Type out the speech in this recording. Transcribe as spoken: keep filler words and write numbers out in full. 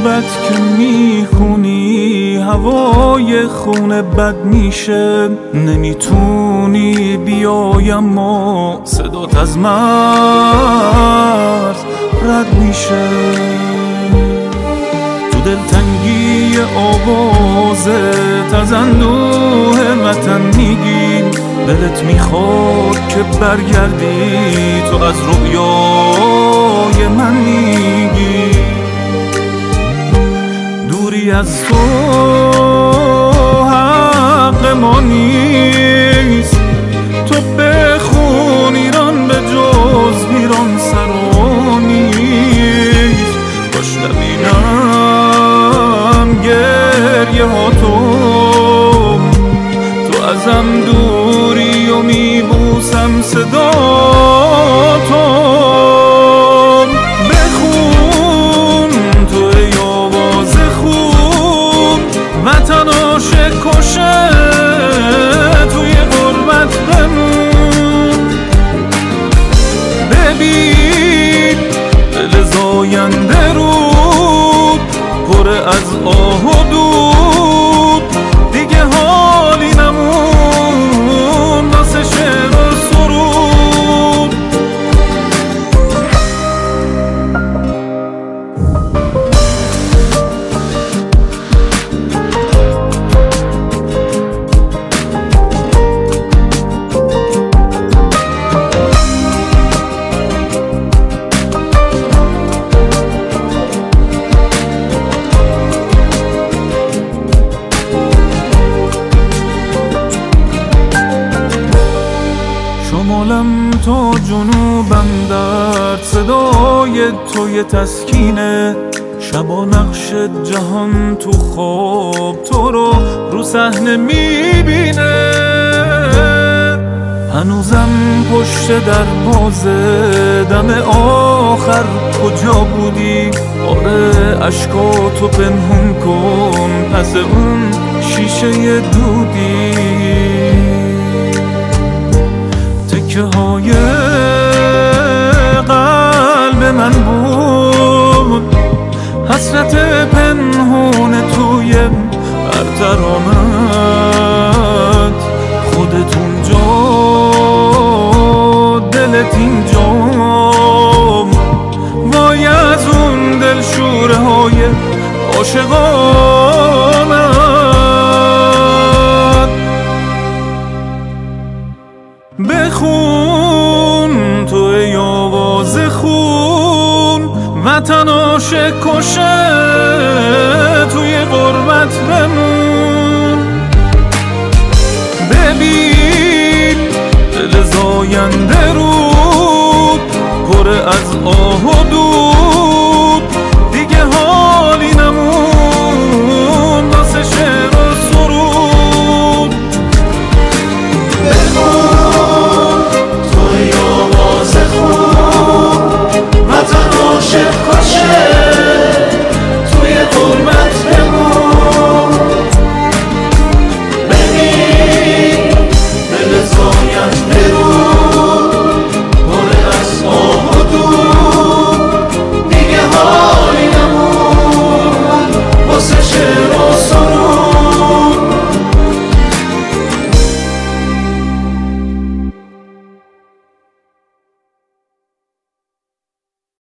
مکتوبت که میخونی هوای خونه بد میشه، نمیتونی بیای اما صدات از مرز رد میشه. تو دلتنگی آوازت از اندوه وطن میگی، دلت میخواد که برگردی، تو از رویای من میگی. دوری از تو حق ما نیست، تو بخون ایران به جز ایران سرا نیست. باش نبینم گریه ها تو، تو ازم دوری و میبوسم صدا تو. بخون تو ای آواز خون، وطن عاشق کشه توی غربت بمون. ببین دل زاینده رود پر از آه و دود، دیگه حالی نمون واسه شعر و سرود. شمالم تا جنوبم در صدای توی تسکینه، شبا نقش جهان تو خواب تو رو رو صحنه میبینه. هنوزم پشت دروازه دم آخر کجا بودی؟ آره اشکاتو پنهون کن پس اون شیشه دودی. تکه های قلب من بود، حسرت پنهون توی هر ترانت. خودت اونجا دلت اینجا، وای از اون دل شوره های عاشقانت. بخون تو ای آواز خون، وطن عاشق کشه